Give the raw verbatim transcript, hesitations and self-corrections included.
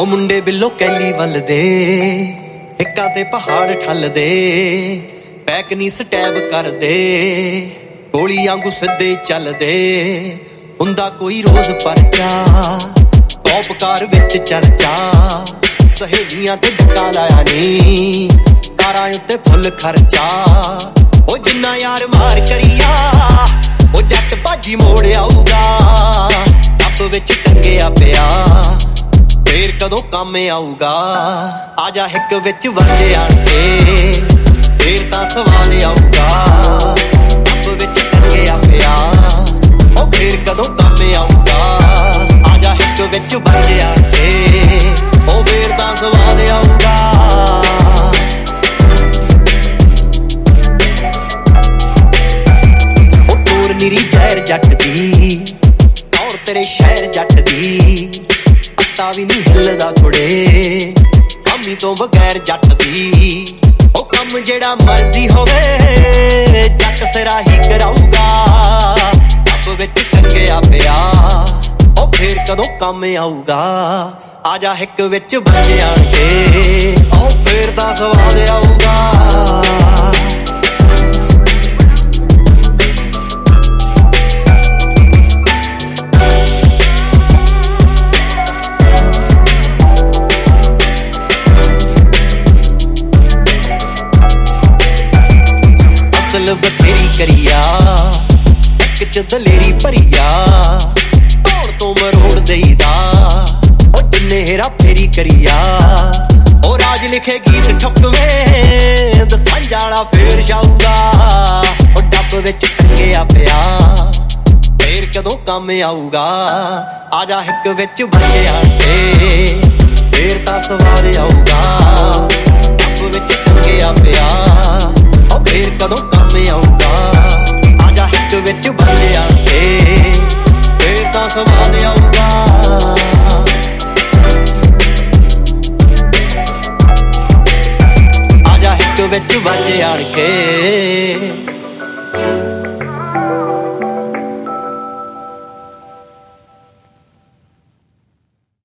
ਉਹ ਮੁੰਡੇ ਬਿੱਲੋ ਕੈਲੀ ਵੱਲ ਦੇ ਹਿੱਕਾਂ ਤੇ ਪਹਾੜ ਠੱਲਦੇ ਪੈਕ ਨੀ ਸਟੈਬ ਕਰਦੇ ਗੋਲੀ ਵਾਂਗੂ ਸਿੱਧੇ ਚੱਲਦੇ ਹੁੰਦਾ ਕੋਈ ਰੋਜ਼ ਪਰਚਾ ਟੌਪ ਕਾਰ ਵਿੱਚ ਚਰਚਾ ਸਹੇਲੀਆਂ ਤੇ ਡੱਕਾ ਲਾਇਆ ਨੀ ਕਾਰਾਂ ਉੱਤੇ ਫੁੱਲ ਖਰਚਾ ਉਹ ਜਿੰਨਾ ਯਾਰ ਮਾਰ ਕਰੀਆ ਉਹ ਜੱਟ ਭਾਜੀ ਮੋੜ ਆਊਗਾ ਅੱਬ ਵਿੱਚ ਟੰਗਿਆ ਪਿਆ ਫੇਰ ਕਦੋਂ ਕੰਮ ਆਊਗਾ ਆਜਾ ਹਿੱਕ ਵਿੱਚ ਵੱਜਿਆ ਤੇ ਫੇਰ ਤਾਂ ਸਵਾਦ ਆਊਗਾ ਅੱਬ ਵਿੱਚ ਟੰਗਿਆ ਪਿਆ ਉਹ ਫੇਰ ਕਦੋਂ ਕੰਮ ਆਊਗਾ ਆਜਾ ਹਿੱਕ ਵਿੱਚ ਵੱਜਿਆ ਤੇ ਉਹ ਫੇਰ ਤਾਂ ਸਵਾਦ ਆਊਗਾ ਉਹ ਤੋਰ ਨਿਰੀ ਜ਼ਹਿਰ ਜੱਟ ਦੀ ਔਰ ਤੇਰੇ ਸ਼ਹਿਰ ਜੱਟ ਦੀ ਪੱਤਾ ਵੀ ਨਹੀਂ ਹਿੱਲਦਾ ਕੁੜੇ ਹਾਮੀ ਤੋਂ ਬਗੈਰ ਜੱਟ ਦੀ ਉਹ ਕੰਮ ਜਿਹੜਾ ਮਰਜ਼ੀ ਹੋਵੇ ਜੱਟ ਸਿਰਾ ਹੀ ਕਰਾਊਗਾ ਅੱਬ ਵਿੱਚ ਟੰਗਿਆ ਪਿਆ ਉਹ ਫੇਰ ਕਦੋਂ ਕੰਮ ਆਊਗਾ ਆਜਾ ਹਿੱਕ ਵਿੱਚ ਵੱਜਿਆ ਤੇ ਉਹ ਫੇਰ ਤਾਂ ਸਵਾਦ ਆਊਗਾ ਅਸਲ ਬਥੇਰੀ ਕਰੀਆ ਇੱਕ ਚ ਦਲੇਰੀ ਭਰੀਆ ਧੌਣ ਤੋਂ ਮਰੋੜ ਦੇਈਦਾ ਉਹ ਜਿੰਨੇ ਹੇਰਾ ਫੇਰੀ ਕਰੀਆ ਉਹ ਰਾਜ ਲਿਖੇ ਗੀਤ ਠੁਕਵੇਂ ਦਸਾਂਝ ਵਾਲਾ ਫੇਰ ਜਾਊਗਾ ਉਹ ਡੱਬ ਵਿੱਚ ਟੰਗਿਆ ਪਿਆ ਫੇਰ ਕਦੋਂ ਕੰਮ ਆਊਗਾ ਆਜਾ ਹਿੱਕ ਵਿੱਚ ਵੱਜਿਆ ਤੇ ਫੇਰ ਤਾਂ ਸਵਾਦ ਆਊਗਾ ਡੱਬ ਵਿੱਚ ਟੰਗਿਆ ਪਿਆ ਉਹ ਫੇਰ ਕਦੋਂ ਕੰਮ ਆਊਗਾ ਆਜਾ ਹਿੱਕ ਵਿੱਚ ਵੱਜਿਆ ਤੇ ਫੇਰ ਤਾਂ ਸਵਾਦ ਆਊਗਾ ਆਜਾ ਹਿੱਕ ਵਿੱਚ ਵੱਜ ਆੜ ਕੇ